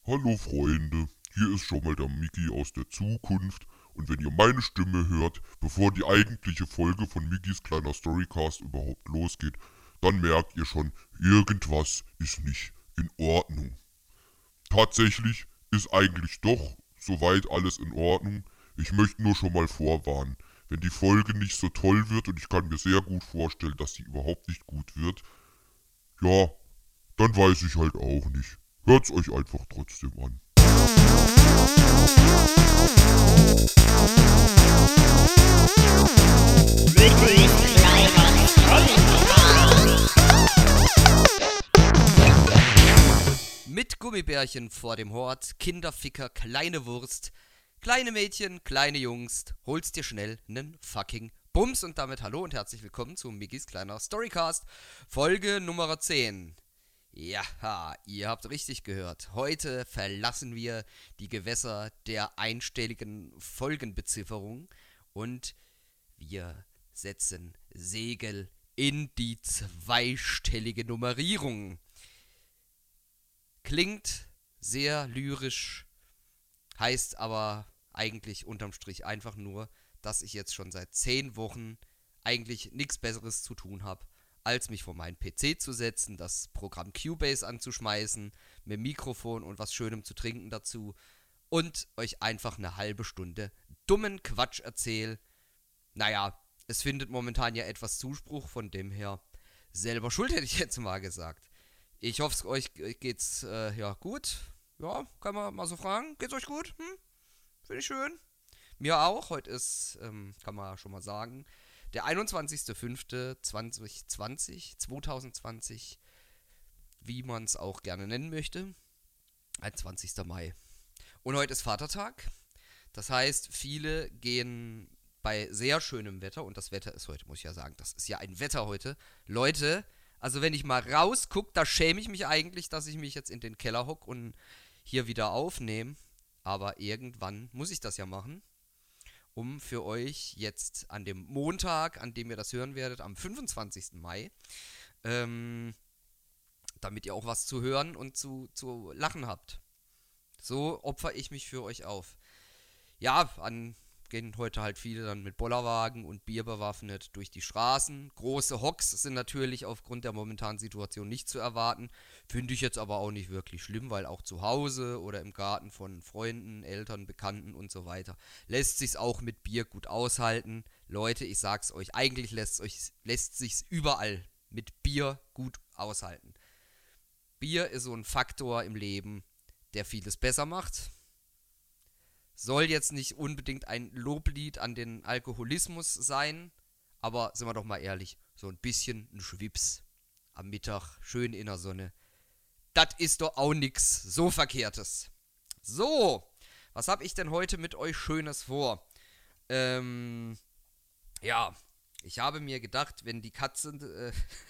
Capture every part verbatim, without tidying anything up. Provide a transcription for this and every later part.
Hallo Freunde, hier ist schon mal der Mickey aus der Zukunft und wenn ihr meine Stimme hört, bevor die eigentliche Folge von Mickys kleiner Storycast überhaupt losgeht, dann merkt ihr schon, irgendwas ist nicht in Ordnung. Tatsächlich ist eigentlich doch soweit alles in Ordnung. Ich möchte nur schon mal vorwarnen, wenn die Folge nicht so toll wird und ich kann mir sehr gut vorstellen, dass sie überhaupt nicht gut wird, ja, dann weiß ich halt auch nicht. Hört's euch einfach trotzdem an. Mickys kleiner Storycast. Mit Gummibärchen vor dem Hort, Kinderficker, kleine Wurst, kleine Mädchen, kleine Jungs, holst dir schnell nen fucking Bums und damit hallo und herzlich willkommen zu Mickys kleiner Storycast, Folge Nummer zehn. Ja, ihr habt richtig gehört. Heute verlassen wir die Gewässer der einstelligen Folgenbezifferung und wir setzen Segel in die zweistellige Nummerierung. Klingt sehr lyrisch, heißt aber eigentlich unterm Strich einfach nur, dass ich jetzt schon seit zehn Wochen eigentlich nichts Besseres zu tun habe, als mich vor meinen P C zu setzen, das Programm Cubase anzuschmeißen, mit Mikrofon und was Schönem zu trinken dazu und euch einfach eine halbe Stunde dummen Quatsch erzähle. Naja, es findet momentan ja etwas Zuspruch, von dem her selber schuld, hätte ich jetzt mal gesagt. Ich hoffe, euch geht's äh, ja gut. Ja, kann man mal so fragen. Geht's euch gut? Hm? Finde ich schön. Mir auch. Heute ist, ähm, kann man schon mal sagen, der einundzwanzigster fünfter zweitausendzwanzig, zweitausendzwanzig, wie man es auch gerne nennen möchte. einundzwanzigster Mai. Und heute ist Vatertag. Das heißt, viele gehen bei sehr schönem Wetter, und das Wetter ist heute, muss ich ja sagen, das ist ja ein Wetter heute. Leute, also wenn ich mal rausgucke, da schäme ich mich eigentlich, dass ich mich jetzt in den Keller hock und hier wieder aufnehme. Aber irgendwann muss ich das ja machen, um für euch jetzt an dem Montag, an dem ihr das hören werdet, am fünfundzwanzigsten Mai, ähm, damit ihr auch was zu hören und zu, zu lachen habt. So opfer ich mich für euch auf. Ja, an gehen heute halt viele dann mit Bollerwagen und Bier bewaffnet durch die Straßen. Große Hocks sind natürlich aufgrund der momentanen Situation nicht zu erwarten. Finde ich jetzt aber auch nicht wirklich schlimm, weil auch zu Hause oder im Garten von Freunden, Eltern, Bekannten und so weiter lässt sich's auch mit Bier gut aushalten. Leute, ich sag's euch, eigentlich lässt, euch, lässt sich's überall mit Bier gut aushalten. Bier ist so ein Faktor im Leben, der vieles besser macht. Soll jetzt nicht unbedingt ein Loblied an den Alkoholismus sein, aber sind wir doch mal ehrlich, so ein bisschen ein Schwips am Mittag, schön in der Sonne, das ist doch auch nix so Verkehrtes. So, was hab ich denn heute mit euch Schönes vor? Ähm, ja, ich habe mir gedacht, wenn die Katzen, äh,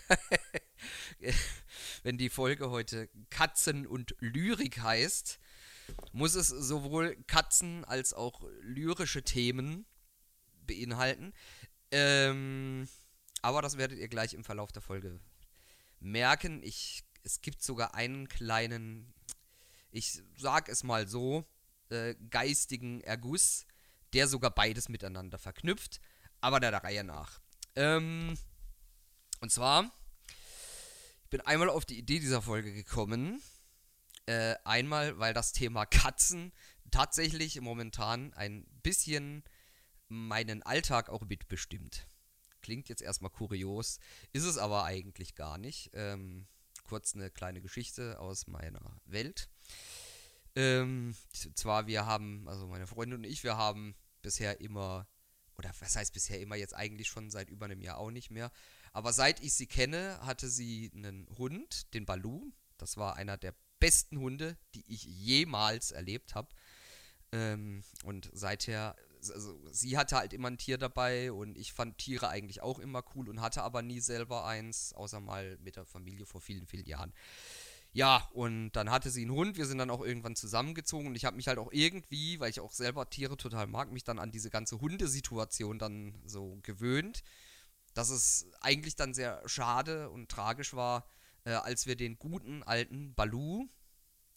wenn die Folge heute Katzen und Lyrik heißt, muss es sowohl Katzen als auch lyrische Themen beinhalten. Ähm, aber das werdet ihr gleich im Verlauf der Folge merken. Ich, es gibt sogar einen kleinen, ich sag es mal so, äh, geistigen Erguss, der sogar beides miteinander verknüpft, aber der, der Reihe nach. Ähm, und zwar, ich bin einmal auf die Idee dieser Folge gekommen. Äh, einmal, weil das Thema Katzen tatsächlich momentan ein bisschen meinen Alltag auch mitbestimmt. Klingt jetzt erstmal kurios, ist es aber eigentlich gar nicht. Ähm, kurz eine kleine Geschichte aus meiner Welt. Ähm, zwar, wir haben, also meine Freundin und ich, wir haben bisher immer, oder was heißt bisher immer, jetzt eigentlich schon seit über einem Jahr auch nicht mehr, aber seit ich sie kenne, hatte sie einen Hund, den Balu. Das war einer der besten Hunde, die ich jemals erlebt habe. Ähm, und seither, also sie hatte halt immer ein Tier dabei und ich fand Tiere eigentlich auch immer cool und hatte aber nie selber eins, außer mal mit der Familie vor vielen, vielen Jahren. Ja, und dann hatte sie einen Hund, wir sind dann auch irgendwann zusammengezogen und ich habe mich halt auch irgendwie, weil ich auch selber Tiere total mag, mich dann an diese ganze Hundesituation dann so gewöhnt, dass es eigentlich dann sehr schade und tragisch war, äh, als wir den guten alten Balu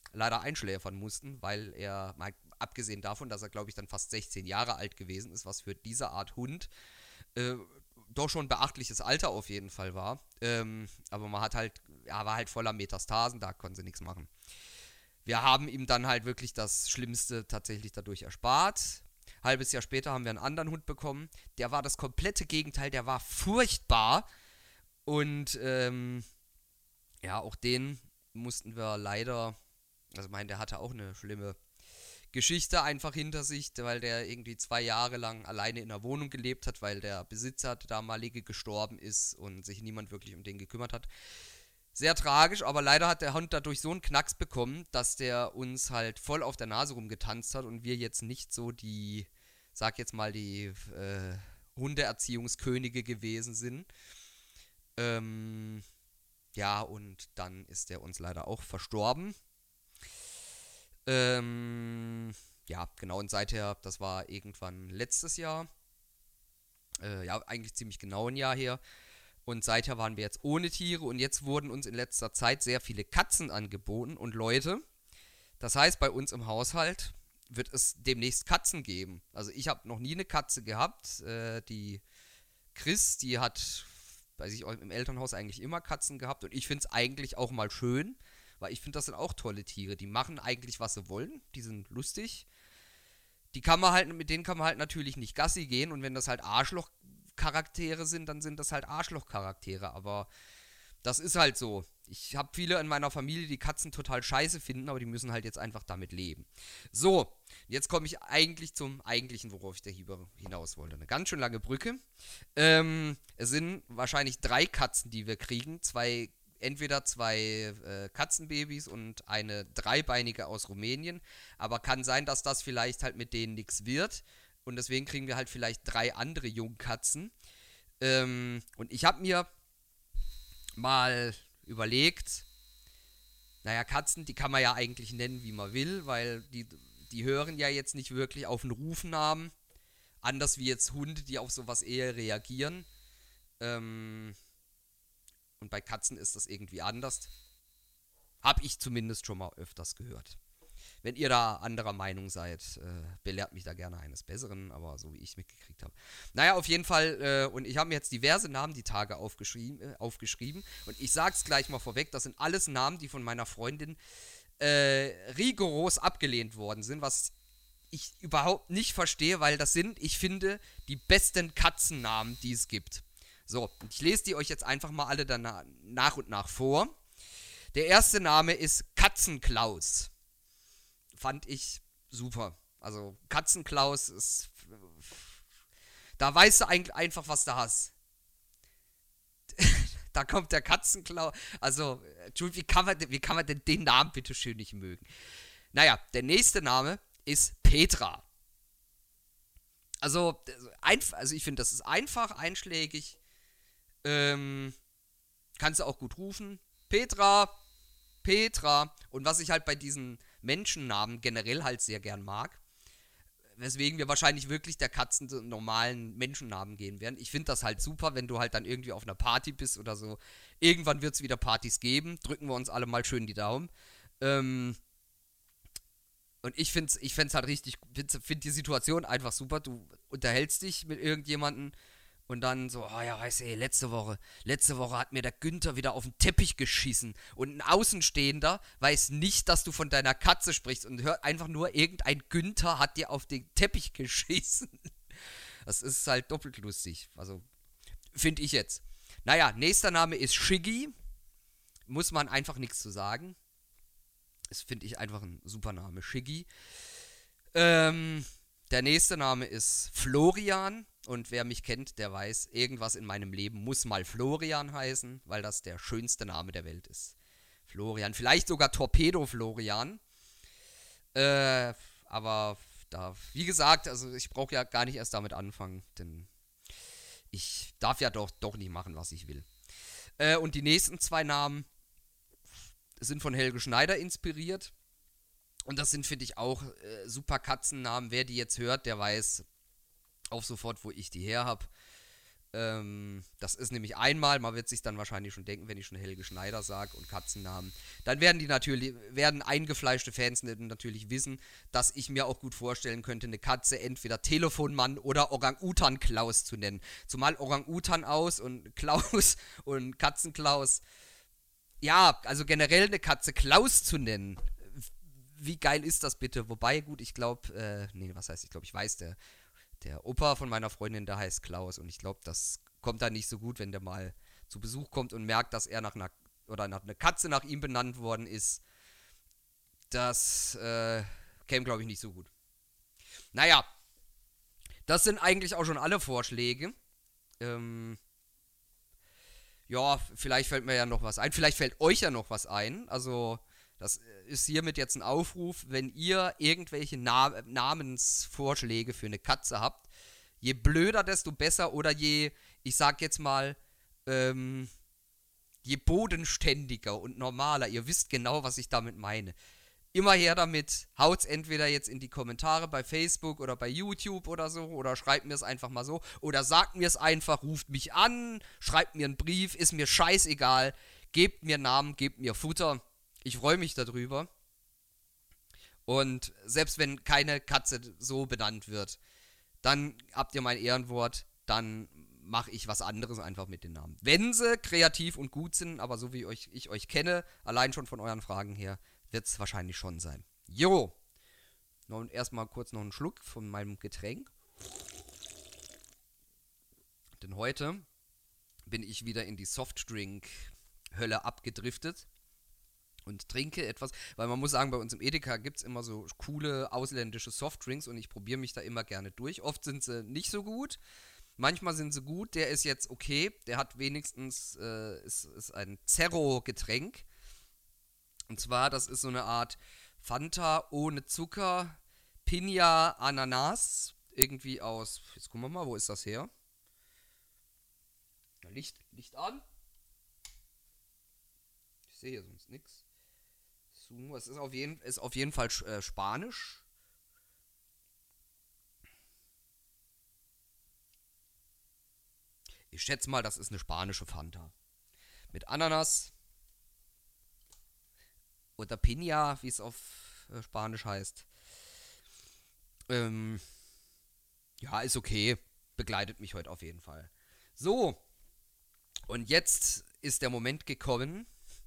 leider einschläfern mussten, weil er, mal abgesehen davon, dass er, glaube ich, dann fast sechzehn Jahre alt gewesen ist, was für diese Art Hund äh, doch schon ein beachtliches Alter auf jeden Fall war. Ähm, aber man hat halt, er war halt voller Metastasen, da konnte sie nichts machen. Wir haben ihm dann halt wirklich das Schlimmste tatsächlich dadurch erspart. Halbes Jahr später haben wir einen anderen Hund bekommen. Der war das komplette Gegenteil, der war furchtbar. Und ähm, ja, auch den mussten wir leider, also ich meine, der hatte auch eine schlimme Geschichte einfach hinter sich, weil der irgendwie zwei Jahre lang alleine in der Wohnung gelebt hat, weil der Besitzer, der damalige, gestorben ist und sich niemand wirklich um den gekümmert hat. Sehr tragisch, aber leider hat der Hund dadurch so einen Knacks bekommen, dass der uns halt voll auf der Nase rumgetanzt hat und wir jetzt nicht so die, sag jetzt mal, die äh, Hundeerziehungskönige gewesen sind. Ähm, ja, und dann ist der uns leider auch verstorben. Ähm, ja, genau, und seither, das war irgendwann letztes Jahr, äh, ja, eigentlich ziemlich genau ein Jahr her, und seither waren wir jetzt ohne Tiere und jetzt wurden uns in letzter Zeit sehr viele Katzen angeboten und Leute, das heißt, bei uns im Haushalt wird es demnächst Katzen geben. Also ich habe noch nie eine Katze gehabt, äh, die Chris, die hat, weiß ich, im Elternhaus eigentlich immer Katzen gehabt und ich finde es eigentlich auch mal schön, weil ich finde, das sind auch tolle Tiere. Die machen eigentlich, was sie wollen. Die sind lustig. Die kann man halt, mit denen kann man halt natürlich nicht Gassi gehen. Und wenn das halt Arschlochcharaktere sind, dann sind das halt Arschlochcharaktere. Aber das ist halt so. Ich habe viele in meiner Familie, die Katzen total scheiße finden, aber die müssen halt jetzt einfach damit leben. So, jetzt komme ich eigentlich zum eigentlichen, worauf ich da hinaus wollte. Eine ganz schön lange Brücke. Ähm, es sind wahrscheinlich drei Katzen, die wir kriegen. Zwei Entweder zwei äh, Katzenbabys und eine dreibeinige aus Rumänien. Aber kann sein, dass das vielleicht halt mit denen nichts wird. Und deswegen kriegen wir halt vielleicht drei andere Jungkatzen. Ähm, und ich habe mir mal überlegt, naja, Katzen, die kann man ja eigentlich nennen, wie man will, weil die, die hören ja jetzt nicht wirklich auf einen Rufnamen. Anders wie jetzt Hunde, die auf sowas eher reagieren. Ähm... Und bei Katzen ist das irgendwie anders. Hab ich zumindest schon mal öfters gehört. Wenn ihr da anderer Meinung seid, äh, belehrt mich da gerne eines Besseren, aber so wie ich es mitgekriegt habe. Naja, auf jeden Fall, äh, und ich habe mir jetzt diverse Namen die Tage aufgeschrieben, äh, aufgeschrieben. Und ich sag's gleich mal vorweg, das sind alles Namen, die von meiner Freundin äh, rigoros abgelehnt worden sind, was ich überhaupt nicht verstehe, weil das sind, ich finde, die besten Katzennamen, die es gibt. So, ich lese die euch jetzt einfach mal alle dann nach und nach vor. Der erste Name ist Katzenklaus. Fand ich super. Also Katzenklaus ist... Da weißt du eigentlich einfach, was du hast. Da kommt der Katzenklaus. Also, wie kann man, wie kann man denn den Namen bitte schön nicht mögen? Naja, der nächste Name ist Petra. Also, einf- also ich finde, das ist einfach, einschlägig. Ähm, kannst du auch gut rufen. Petra, Petra. Und was ich halt bei diesen Menschennamen generell halt sehr gern mag, weswegen wir wahrscheinlich wirklich der Katzen so normalen Menschennamen gehen werden. Ich finde das halt super, wenn du halt dann irgendwie auf einer Party bist oder so. Irgendwann wird es wieder Partys geben. Drücken wir uns alle mal schön die Daumen. Ähm, und ich finde es ich find's halt richtig, finde find die Situation einfach super. Du unterhältst dich mit irgendjemandem. Und dann so, oh ja, weißt du, ey, letzte Woche, letzte Woche hat mir der Günther wieder auf den Teppich geschissen. Und ein Außenstehender weiß nicht, dass du von deiner Katze sprichst und hört einfach nur, irgendein Günther hat dir auf den Teppich geschissen. Das ist halt doppelt lustig. Also, finde ich jetzt. Naja, nächster Name ist Shiggy. Muss man einfach nichts zu sagen. Das finde ich einfach ein super Name, Shiggy. Ähm, der nächste Name ist Florian. Und wer mich kennt, der weiß, irgendwas in meinem Leben muss mal Florian heißen, weil das der schönste Name der Welt ist. Florian, vielleicht sogar Torpedo Florian. Äh, aber da, wie gesagt, also ich brauche ja gar nicht erst damit anfangen, denn ich darf ja doch, doch nicht machen, was ich will. Äh, und die nächsten zwei Namen sind von Helge Schneider inspiriert. Und das sind, finde ich, auch äh, super Katzennamen. Wer die jetzt hört, der weiß auf sofort, wo ich die her habe. Ähm, das ist nämlich einmal, man wird sich dann wahrscheinlich schon denken, wenn ich schon Helge Schneider sage und Katzennamen, dann werden die natürlich, werden eingefleischte Fans natürlich wissen, dass ich mir auch gut vorstellen könnte, eine Katze entweder Telefonmann oder Orang-Utan Klaus zu nennen. Zumal Orang-Utan aus und Klaus und Katzenklaus. Ja, also generell eine Katze Klaus zu nennen. Wie geil ist das bitte? Wobei, gut, ich glaube, äh, nee, was heißt, ich glaube, ich weiß, der Der Opa von meiner Freundin, der heißt Klaus und ich glaube, das kommt dann nicht so gut, wenn der mal zu Besuch kommt und merkt, dass er nach einer oder nach einer Katze nach ihm benannt worden ist. Das äh, käme, glaube ich, nicht so gut. Naja, das sind eigentlich auch schon alle Vorschläge. Ähm, ja, vielleicht fällt mir ja noch was ein. Vielleicht fällt euch ja noch was ein. Also, das ist hiermit jetzt ein Aufruf, wenn ihr irgendwelche Na- Namensvorschläge für eine Katze habt. Je blöder, desto besser oder je, ich sag jetzt mal, ähm, je bodenständiger und normaler. Ihr wisst genau, was ich damit meine. Immer her damit, haut's entweder jetzt in die Kommentare bei Facebook oder bei YouTube oder so, oder schreibt mir es einfach mal so, oder sagt mir es einfach, ruft mich an, schreibt mir einen Brief, ist mir scheißegal, gebt mir Namen, gebt mir Futter. Ich freue mich darüber. Und selbst wenn keine Katze so benannt wird, dann habt ihr mein Ehrenwort, dann mache ich was anderes einfach mit den Namen. Wenn sie kreativ und gut sind, aber so wie euch, ich euch kenne, allein schon von euren Fragen her, wird es wahrscheinlich schon sein. Jo. Und erstmal kurz noch einen Schluck von meinem Getränk. Denn heute bin ich wieder in die Softdrink-Hölle abgedriftet und trinke etwas, weil man muss sagen, bei uns im Edeka gibt es immer so coole ausländische Softdrinks und ich probiere mich da immer gerne durch. Oft sind sie nicht so gut, manchmal sind sie gut. Der ist jetzt okay, der hat wenigstens, äh, ist, ist ein Zerro-Getränk. Und zwar, das ist so eine Art Fanta ohne Zucker, Piña, Ananas, irgendwie aus, jetzt gucken wir mal, wo ist das her? Licht, Licht an. Ich sehe hier sonst nichts. So, es ist auf jeden, ist auf jeden Fall äh, Spanisch. Ich schätze mal, das ist eine spanische Fanta. Mit Ananas. Oder Piña, wie es auf äh, Spanisch heißt. Ähm, ja, ist okay. Begleitet mich heute auf jeden Fall. So. Und jetzt ist der Moment gekommen,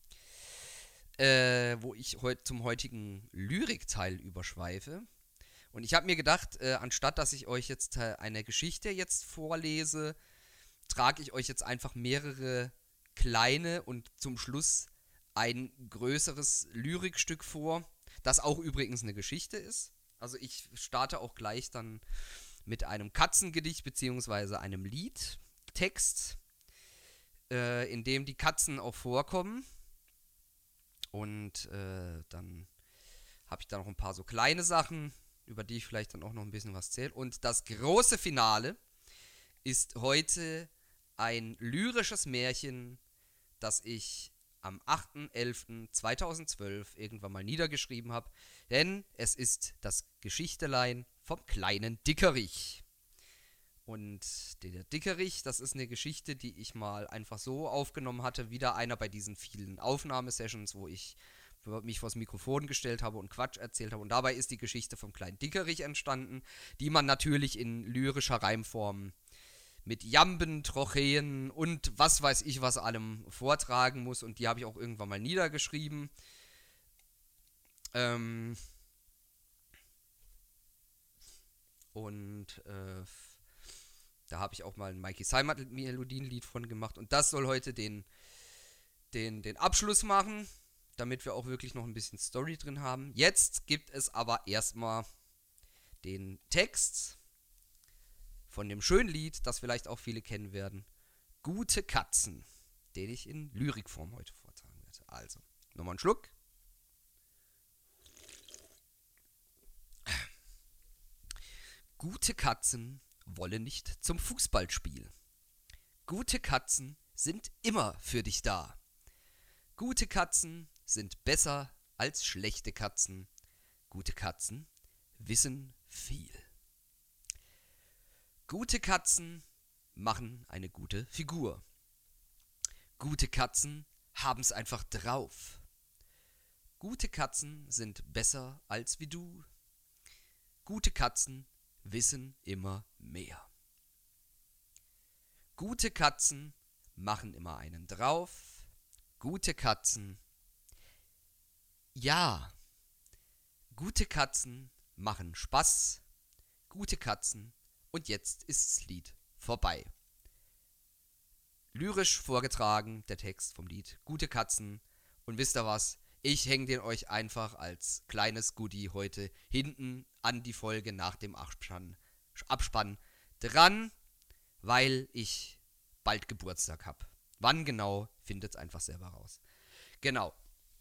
äh, wo ich heute zum heutigen Lyrikteil überschweife. Und ich habe mir gedacht, äh, anstatt dass ich euch jetzt äh, eine Geschichte jetzt vorlese, trage ich euch jetzt einfach mehrere kleine und zum Schluss ein größeres Lyrikstück vor, das auch übrigens eine Geschichte ist. Also ich starte auch gleich dann mit einem Katzengedicht bzw. einem Liedtext, äh, in dem die Katzen auch vorkommen. Und äh, dann habe ich da noch ein paar so kleine Sachen, über die ich vielleicht dann auch noch ein bisschen was zähle. Und das große Finale ist heute ein lyrisches Märchen, das ich am achter elfter zweitausendzwölf irgendwann mal niedergeschrieben habe. Denn es ist das Geschichtelein vom kleinen Dickerich. Und der Dickerich, das ist eine Geschichte, die ich mal einfach so aufgenommen hatte. Wieder einer bei diesen vielen Aufnahmesessions, wo ich mich vors Mikrofon gestellt habe und Quatsch erzählt habe. Und dabei ist die Geschichte vom kleinen Dickerich entstanden, die man natürlich in lyrischer Reimform mit Jamben, Trocheen und was weiß ich was allem vortragen muss. Und die habe ich auch irgendwann mal niedergeschrieben. Ähm und äh, da habe ich auch mal ein Mikey Seimat Melodienlied von gemacht. Und das soll heute den, den, den Abschluss machen, damit wir auch wirklich noch ein bisschen Story drin haben. Jetzt gibt es aber erstmal den Text von dem schönen Lied, das vielleicht auch viele kennen werden, Gute Katzen, den ich in Lyrikform heute vortragen werde. Also, nochmal einen Schluck. Gute Katzen wollen nicht zum Fußballspiel. Gute Katzen sind immer für dich da. Gute Katzen sind besser als schlechte Katzen. Gute Katzen wissen viel. Gute Katzen machen eine gute Figur. Gute Katzen haben's einfach drauf. Gute Katzen sind besser als wie du. Gute Katzen wissen immer mehr. Gute Katzen machen immer einen drauf. Gute Katzen, ja, gute Katzen machen Spaß. Gute Katzen, und jetzt ist's Lied vorbei. Lyrisch vorgetragen, der Text vom Lied Gute Katzen. Und wisst ihr was? Ich hänge den euch einfach als kleines Goodie heute hinten an die Folge nach dem Abspann, Abspann dran, weil ich bald Geburtstag habe. Wann genau, findet's einfach selber raus. Genau.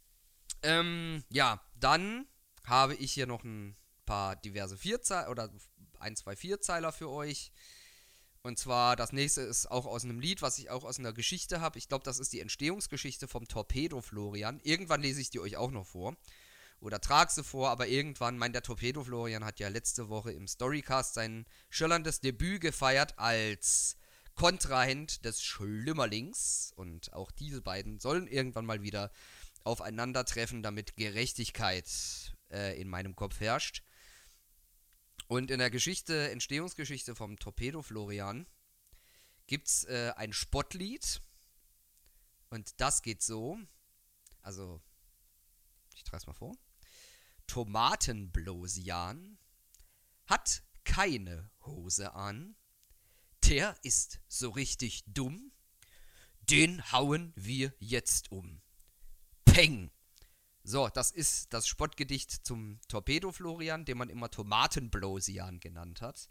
Ähm, ja, dann habe ich hier noch ein paar diverse Vierzeiler oder ein, zwei Vierzeiler für euch. Und zwar, das nächste ist auch aus einem Lied, was ich auch aus einer Geschichte habe. Ich glaube, das ist die Entstehungsgeschichte vom Torpedo Florian. Irgendwann lese ich die euch auch noch vor. Oder trage sie vor, aber irgendwann, mein, der Torpedo Florian hat ja letzte Woche im Storycast sein schillerndes Debüt gefeiert als Kontrahent des Schlimmerlings. Und auch diese beiden sollen irgendwann mal wieder aufeinandertreffen, damit Gerechtigkeit äh, in meinem Kopf herrscht. Und in der Geschichte, Entstehungsgeschichte vom Torpedo Florian gibt's äh, ein Spottlied. Und das geht so. Also, ich trage es mal vor. Tomatenblosian hat keine Hose an. Der ist so richtig dumm. Den hauen wir jetzt um. Peng! So, das ist das Spottgedicht zum Torpedo Florian, den man immer Tomatenblosian genannt hat.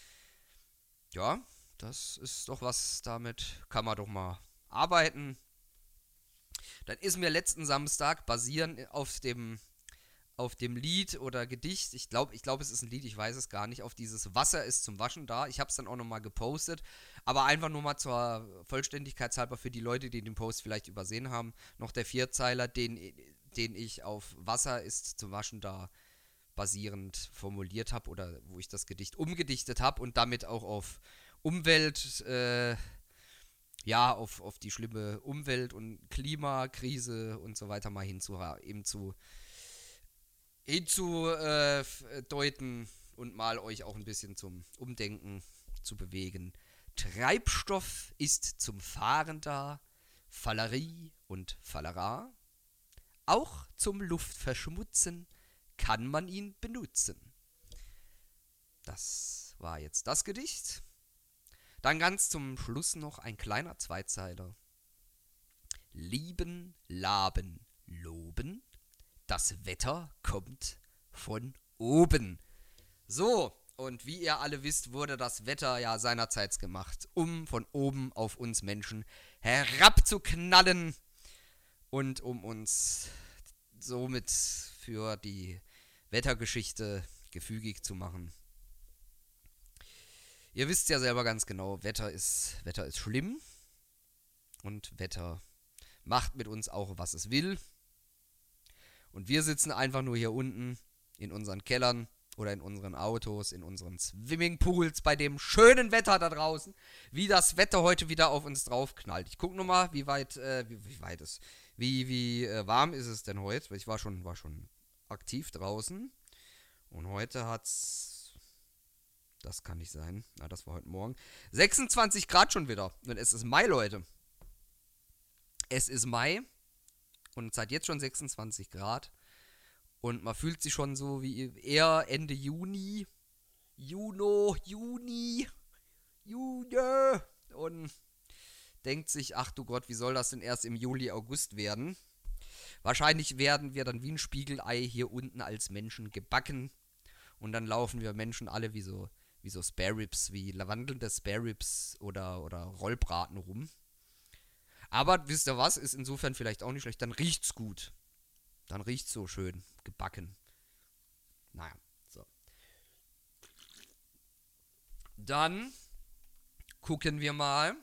Ja, das ist doch was, damit kann man doch mal arbeiten. Dann ist mir letzten Samstag basierend auf dem, auf dem Lied oder Gedicht, ich glaube, ich glaube, es ist ein Lied, ich weiß es gar nicht, auf dieses Wasser ist zum Waschen da. Ich habe es dann auch nochmal gepostet, aber einfach nur mal zur Vollständigkeitshalber für die Leute, die den Post vielleicht übersehen haben, noch der Vierzeiler, den, den ich auf Wasser ist zum Waschen da basierend formuliert habe oder wo ich das Gedicht umgedichtet habe und damit auch auf Umwelt, äh, ja, auf, auf die schlimme Umwelt- und Klimakrise und so weiter mal hinzu, eben zu hinzudeuten äh, und mal euch auch ein bisschen zum Umdenken zu bewegen. Treibstoff ist zum Fahren da, Fallerie und Fallera. Auch zum Luftverschmutzen kann man ihn benutzen. Das war jetzt das Gedicht. Dann ganz zum Schluss noch ein kleiner Zweizeiler. Lieben, laben, loben. Das Wetter kommt von oben. So, und wie ihr alle wisst, wurde das Wetter ja seinerzeit gemacht, um von oben auf uns Menschen herabzuknallen und um uns somit für die Wettergeschichte gefügig zu machen. Ihr wisst ja selber ganz genau, Wetter ist, Wetter ist schlimm und Wetter macht mit uns auch, was es will. Und wir sitzen einfach nur hier unten in unseren Kellern oder in unseren Autos, in unseren Swimmingpools bei dem schönen Wetter da draußen, wie das Wetter heute wieder auf uns draufknallt. Ich gucke nochmal, wie weit, äh, wie, wie weit es, wie, wie äh, warm ist es denn heute? Weil ich war schon, war schon aktiv draußen und heute hat's, das kann nicht sein, na, das war heute Morgen, sechsundzwanzig Grad schon wieder und es ist Mai, Leute. Es ist Mai. Und seit jetzt schon sechsundzwanzig Grad. Und man fühlt sich schon so wie eher Ende Juni. Juno, Juni, Juni. Und denkt sich, ach du Gott, wie soll das denn erst im Juli, August werden? Wahrscheinlich werden wir dann wie ein Spiegelei hier unten als Menschen gebacken. Und dann laufen wir Menschen alle wie so, wie so Spare Ribs, wie wandelnde Spare Ribs oder, oder Rollbraten rum. Aber wisst ihr was, ist insofern vielleicht auch nicht schlecht, dann riecht's gut. Dann riecht's so schön gebacken. Naja, so. Dann gucken wir mal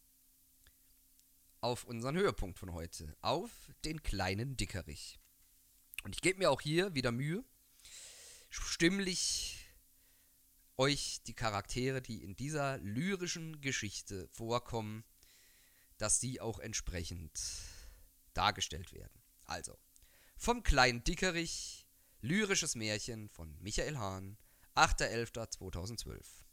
auf unseren Höhepunkt von heute. Auf den kleinen Dickerich. Und ich gebe mir auch hier wieder Mühe, stimmlich euch die Charaktere, die in dieser lyrischen Geschichte vorkommen, dass die auch entsprechend dargestellt werden. Also, vom kleinen Dickerich, lyrisches Märchen von Michael Hahn, achter elfter zweitausendzwölf.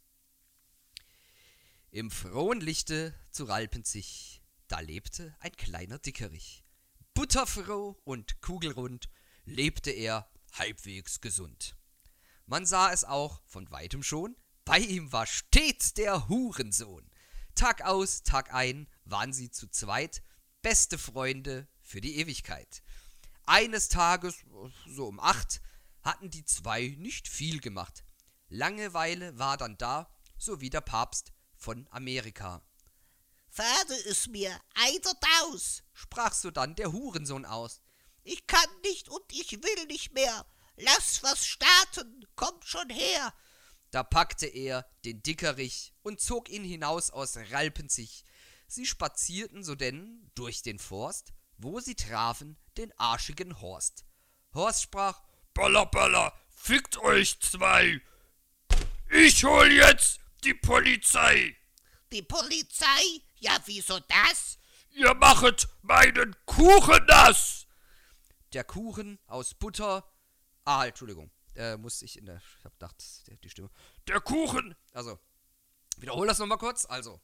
Im frohen Lichte zu Ralpenzig, da lebte ein kleiner Dickerich. Butterfroh und kugelrund lebte er halbwegs gesund. Man sah es auch von weitem schon, bei ihm war stets der Hurensohn. Tag aus, Tag ein waren sie zu zweit, beste Freunde für die Ewigkeit. Eines Tages, so um acht, hatten die zwei nicht viel gemacht. Langeweile war dann da, so wie der Papst von Amerika. Vater ist mir einer daus, Sprach sodann der Hurensohn aus. ich kann nicht und ich will nicht mehr. Lass was starten, kommt schon her. Da packte er den Dickerich und zog ihn hinaus aus Ralpenzig. Sie spazierten so denn durch den Forst, wo sie trafen den arschigen Horst. Horst sprach: Balla, balla, fickt euch zwei! Ich hol jetzt die Polizei! Die Polizei? Ja, wieso das? Ihr machet meinen Kuchen nass! Der Kuchen aus Butter. Ah, Entschuldigung. Äh, muss ich in der. Ich hab gedacht, die, die Stimme. Der Kuchen! Also, wiederhol das nochmal kurz. Also,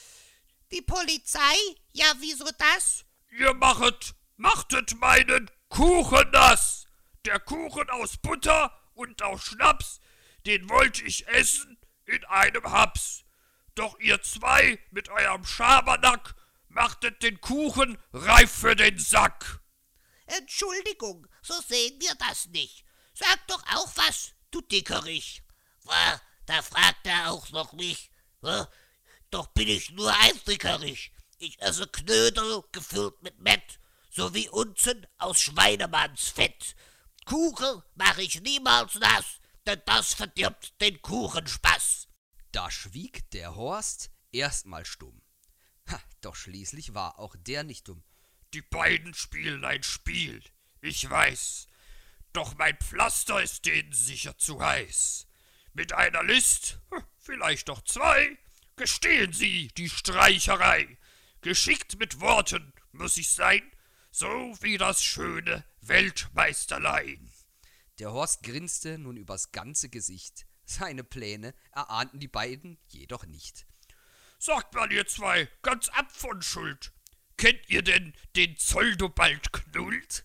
Die Polizei? Ja, wieso das? Ihr machet, machtet meinen Kuchen nass! Der Kuchen aus Butter und aus Schnaps, den wollte ich essen in einem Haps. Doch ihr zwei mit eurem Schabernack machtet den Kuchen reif für den Sack. Entschuldigung, so sehen wir das nicht. Sag doch auch was, du Dickerich. Was? Da fragt er auch noch mich. Was? Doch bin ich nur ein Dickerich. Ich esse Knödel gefüllt mit Mett, so wie Unzen aus Schweinemanns Fett. Kuchen mach ich niemals nass, denn das verdirbt den Kuchenspaß. da schwieg der Horst erstmal stumm. Ha, doch schließlich war auch der nicht dumm. Die beiden spielen ein Spiel, ich weiß. Doch mein Pflaster ist denen sicher zu heiß. Mit einer List, hm, vielleicht doch zwei, gestehen sie die Streicherei. Geschickt mit Worten muss ich sein, so wie das schöne Weltmeisterlein. Der Horst grinste nun übers ganze Gesicht. Seine Pläne erahnten die beiden jedoch nicht. Sagt mal, ihr zwei, ganz ab von Schuld. Kennt ihr denn den Zoldobald Knullt?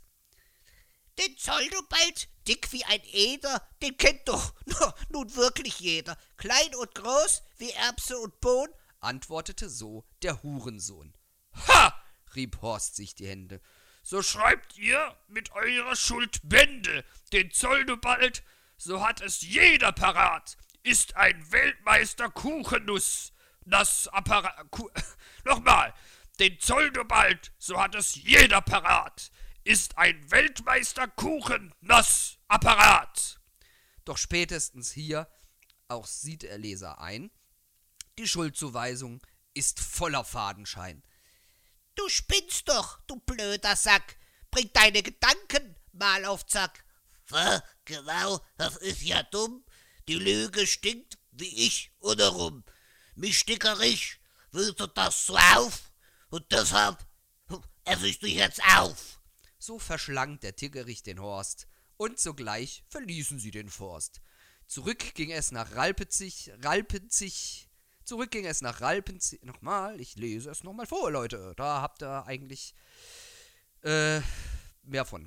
Den Zoldobald, dick wie ein Eder, den kennt doch nur, nun wirklich jeder. Klein und groß wie Erbse und Bohn. Antwortete so der Hurensohn. Ha! Rieb Horst sich die Hände. So schreibt ihr mit eurer Schuld Bände. Den Zoldobald, so hat es jeder parat, ist ein Weltmeister Kuchennuss. Das Apparat. Ku Nochmal. Den Zoldobald, so hat es jeder parat, ist ein Weltmeister Kuchennuss Apparat. Doch spätestens hier auch sieht der Leser ein, die Schuldzuweisung ist voller Fadenschein. Du spinnst doch, du blöder Sack. Bring deine Gedanken mal auf Zack. Was? Genau, das ist ja dumm. Die Lüge stinkt wie ich oder rum. Mich Stickerich, willst du das so auf? Und deshalb esse ich dich jetzt auf. So verschlang der Tickerich den Horst, und sogleich verließen sie den Forst. Zurück ging es nach Ralpenzig, Ralpenzig, zurück ging es nach Ralpenzig, nochmal, ich lese es nochmal vor, Leute, da habt ihr eigentlich, äh, mehr von.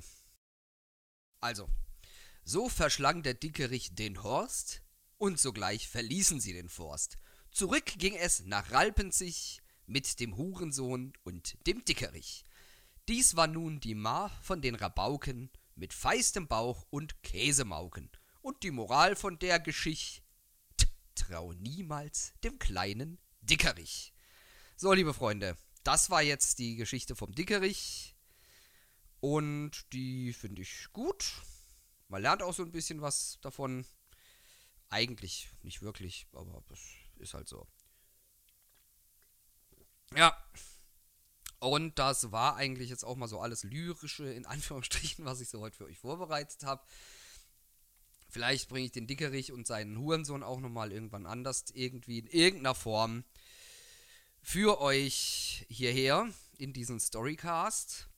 Also, so verschlang der Dickerich den Horst, und sogleich verließen sie den Forst. Zurück ging es nach Ralpenzig mit dem Hurensohn und dem Dickerich. Dies war nun die Ma von den Rabauken mit feistem Bauch und Käsemauken. Und die Moral von der Geschichte: Trau niemals dem kleinen Dickerich. So, liebe Freunde, das war jetzt die Geschichte vom Dickerich. Und die finde ich gut. Man lernt auch so ein bisschen was davon. Eigentlich nicht wirklich, aber das ist halt so. Ja. Und das war eigentlich jetzt auch mal so alles Lyrische, in Anführungsstrichen, was ich so heute für euch vorbereitet habe. Vielleicht bringe ich den Dickerich und seinen Hurensohn auch nochmal irgendwann anders, irgendwie in irgendeiner Form für euch hierher in diesen Storycast.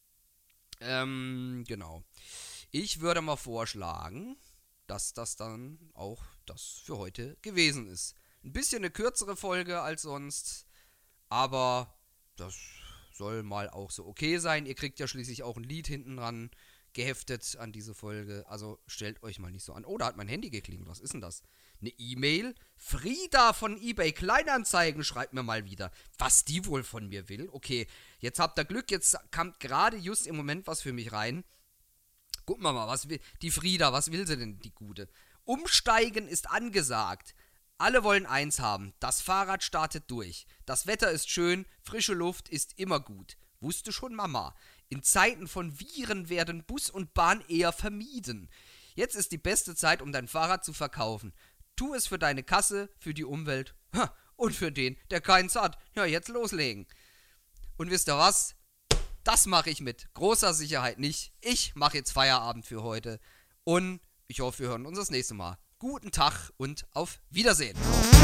Ähm, genau. Ich würde mal vorschlagen, dass das dann auch das für heute gewesen ist. Ein bisschen eine kürzere Folge als sonst, aber das soll mal auch so okay sein. Ihr kriegt ja schließlich auch ein Lied hinten dran geheftet an diese Folge. Also stellt euch mal nicht so an. Oh, da hat mein Handy geklingelt. Was ist denn das? Eine E-Mail? Frieda von eBay Kleinanzeigen schreibt mir mal wieder. Was die wohl von mir will? Okay, jetzt habt ihr Glück. Jetzt kam gerade just im Moment was für mich rein. Gucken wir mal, was will die Frieda, was will sie denn, die Gute? Umsteigen ist angesagt. Alle wollen eins haben. Das Fahrrad startet durch. Das Wetter ist schön, frische Luft ist immer gut. Wusste schon Mama. In Zeiten von Viren werden Bus und Bahn eher vermieden. Jetzt ist die beste Zeit, um dein Fahrrad zu verkaufen. Tu es für deine Kasse, für die Umwelt und für den, der keins hat. Ja, jetzt loslegen. Und wisst ihr was? Das mache ich mit großer Sicherheit nicht. Ich mache jetzt Feierabend für heute. Und ich hoffe, wir hören uns das nächste Mal. Guten Tag und auf Wiedersehen.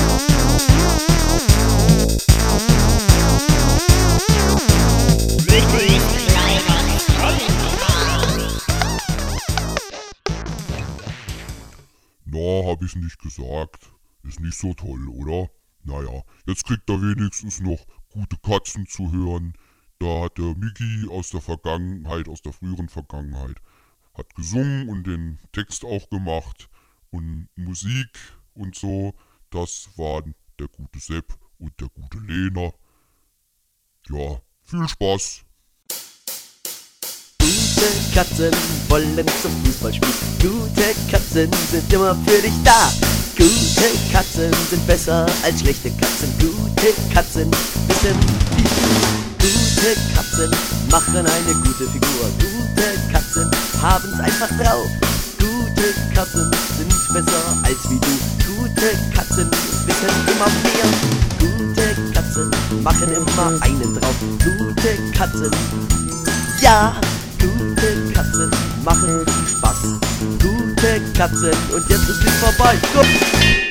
Wirklich kleiner Storycast. Na, hab ich's nicht gesagt. Ist nicht so toll, oder? Naja, jetzt kriegt er wenigstens noch gute Katzen zu hören. Da hat der Micky aus der Vergangenheit, aus der früheren Vergangenheit, hat gesungen und den Text auch gemacht. Und Musik und so, das waren der gute Sepp und der gute Lena. Ja, viel Spaß. Gute Katzen wollen zum Fußball spielen. Gute Katzen sind immer für dich da. Gute Katzen sind besser als schlechte Katzen. Gute Katzen wissen wie du. Gute Katzen machen eine gute Figur. Gute Katzen haben's einfach drauf. Gute Katzen sind besser als wie du. Gute Katzen wissen immer mehr. Gute Katzen machen immer einen drauf. Gute Katzen, ja, gute Katzen machen Spaß. Gute Katzen und jetzt ist es vorbei. Gut.